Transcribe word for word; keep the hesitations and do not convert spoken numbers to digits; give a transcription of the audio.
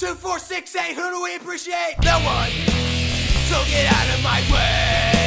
two, four, six, eight. Who do we appreciate? No one. So get out of my way.